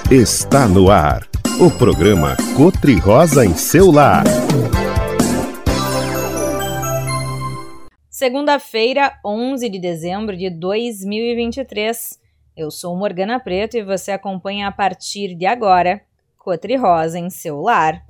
Está no ar, o programa Cotri-Rosa em seu lar. Segunda-feira, 11 de dezembro de 2023. Eu sou Morgana Preto e você acompanha a partir de agora Cotri-Rosa em seu lar.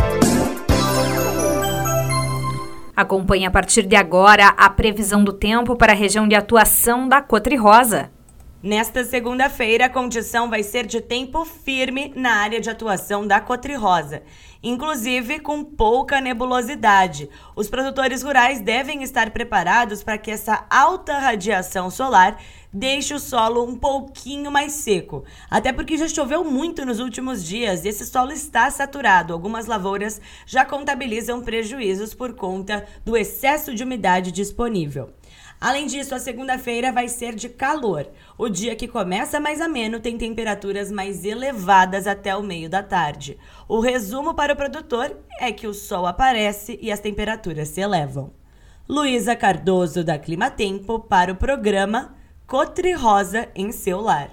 Acompanhe a partir de agora a previsão do tempo para a região de atuação da Cotri-Rosa. Nesta segunda-feira, a condição vai ser de tempo firme na área de atuação da Cotri-Rosa, inclusive com pouca nebulosidade. Os produtores rurais devem estar preparados para que essa alta radiação solar deixe o solo um pouquinho mais seco. Até porque já choveu muito nos últimos dias e esse solo está saturado. Algumas lavouras já contabilizam prejuízos por conta do excesso de umidade disponível. Além disso, a segunda-feira vai ser de calor. O dia que começa mais ameno tem temperaturas mais elevadas até o meio da tarde. O resumo para o produtor é que o sol aparece e as temperaturas se elevam. Luísa Cardoso, da Climatempo, para o programa Cotri-Rosa em seu lar.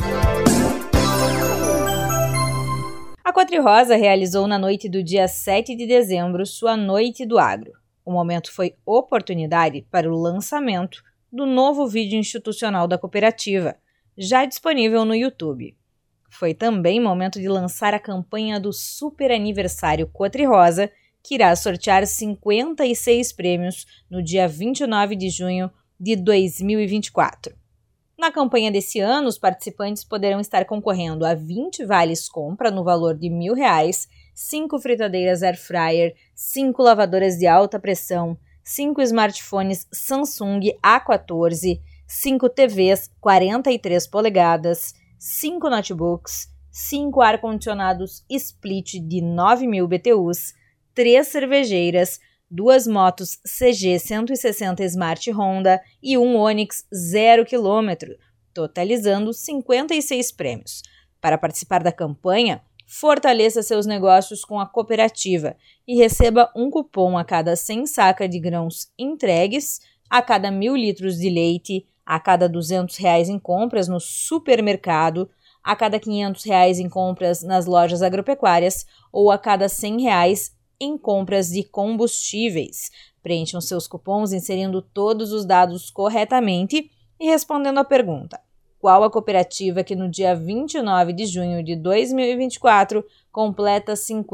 A Cotri-Rosa realizou na noite do dia 7 de dezembro sua Noite do Agro. O momento foi oportunidade para o lançamento do novo vídeo institucional da cooperativa, já disponível no YouTube. Foi também momento de lançar a campanha do Super Aniversário Cotri-Rosa, que irá sortear 56 prêmios no dia 29 de junho de 2024. Na campanha desse ano, os participantes poderão estar concorrendo a 20 vales compra no valor de R$1.000, 5 fritadeiras air fryer, 5 lavadoras de alta pressão, 5 smartphones Samsung A14, 5 TVs 43 polegadas, 5 notebooks, 5 ar-condicionados split de 9.000 BTUs, 3 cervejeiras, 2 motos CG 160 Smart Honda e um Onix 0 km, totalizando 56 prêmios. Para participar da campanha, fortaleça seus negócios com a cooperativa e receba um cupom a cada 100 sacas de grãos entregues, a cada 1.000 litros de leite, a cada R$200 em compras no supermercado, a cada R$500 em compras nas lojas agropecuárias ou a cada R$100 em compras de combustíveis. Preencham seus cupons inserindo todos os dados corretamente e respondendo à pergunta: qual a cooperativa que no dia 29 de junho de 2024 completa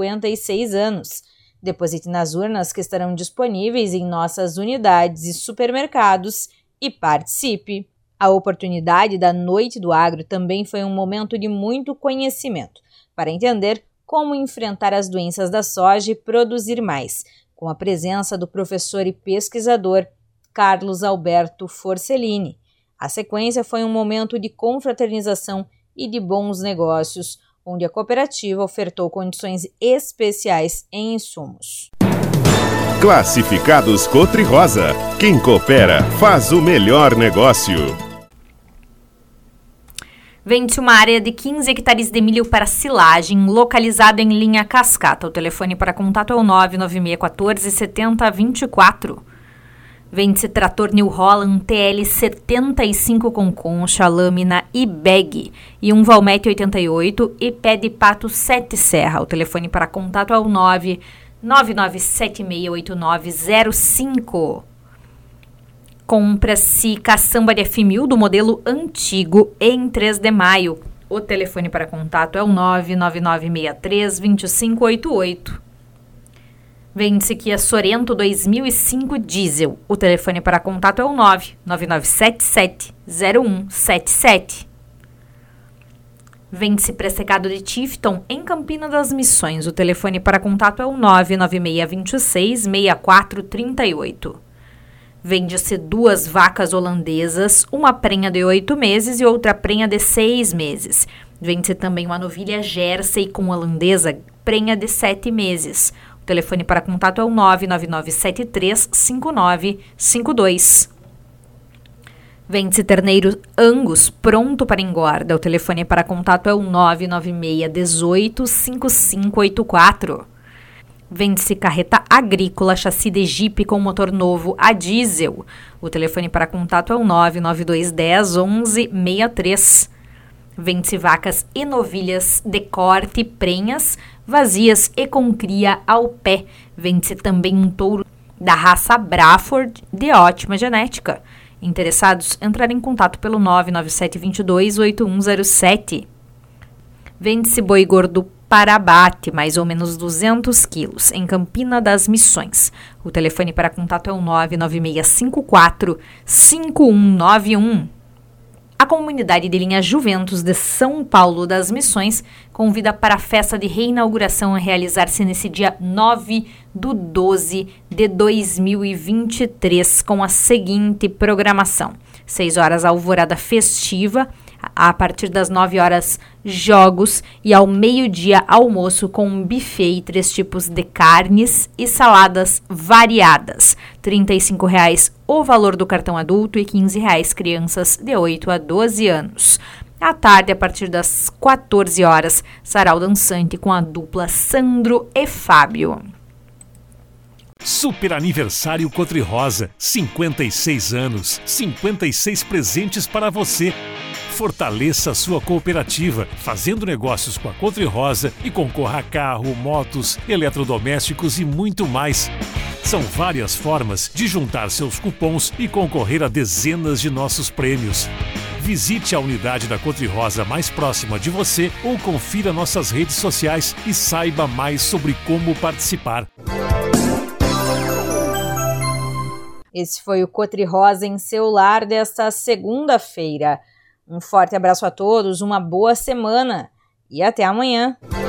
56 anos? Deposite nas urnas que estarão disponíveis em nossas unidades e supermercados e participe! A oportunidade da Noite do Agro também foi um momento de muito conhecimento para entender como enfrentar as doenças da soja e produzir mais, com a presença do professor e pesquisador Carlos Alberto Forcellini. A sequência foi um momento de confraternização e de bons negócios, onde a cooperativa ofertou condições especiais em insumos. Classificados Cotri-Rosa. Quem coopera faz o melhor negócio. Vende-se uma área de 15 hectares de milho para silagem, localizado em linha Cascata. O telefone para contato é o 99614 7024. Vende-se trator New Holland TL 75 com concha, lâmina e bag e um Valmete 88 e pé de pato 7 serra. O telefone para contato é o 999768905. Compra-se caçamba de F1000 do modelo antigo em 3 de maio. O telefone para contato é o 999632588. Vende-se Kia Sorento 2005 diesel. O telefone para contato é o 999770177. Vende-se pré-secado de Tifton em Campina das Missões. O telefone para contato é o 996266438. Vende-se 2 vacas holandesas, uma prenha de 8 meses e outra prenha de 6 meses. Vende-se também uma novilha Jersey com holandesa, prenha de 7 meses. O telefone para contato é o 999735952. Vende-se terneiro Angus pronto para engorda. O telefone para contato é o 996185584. Vende-se carreta agrícola, chassi de Jeep com motor novo a diesel. O telefone para contato é o 99210 1163. Vende-se vacas e novilhas de corte prenhas, vazias e com cria ao pé. Vende-se também um touro da raça Braford de ótima genética. Interessados, entrar em contato pelo 997228107. Vende-se boi gordo para abate, mais ou menos 200 quilos, em Campina das Missões. O telefone para contato é o 99654-5191. A comunidade de linha Juventus de São Paulo das Missões convida para a festa de reinauguração a realizar-se nesse dia 9/12 de 2023, com a seguinte programação: 6 horas alvorada festiva, a partir das 9 horas jogos e ao meio-dia almoço com um buffet e 3 tipos de carnes e saladas variadas. R$ 35,00 o valor do cartão adulto e R$ 15,00 crianças de 8 a 12 anos. À tarde, a partir das 14 horas, sarau dançante com a dupla Sandro e Fábio. Super aniversário Cotri-Rosa, 56 anos, 56 presentes para você. Fortaleça a sua cooperativa, fazendo negócios com a Cotri-Rosa e concorra a carro, motos, eletrodomésticos e muito mais. São várias formas de juntar seus cupons e concorrer a dezenas de nossos prêmios. Visite a unidade da Cotri-Rosa mais próxima de você ou confira nossas redes sociais e saiba mais sobre como participar. Esse foi o Cotri-Rosa em seu lar desta segunda-feira. Um forte abraço a todos, uma boa semana e até amanhã.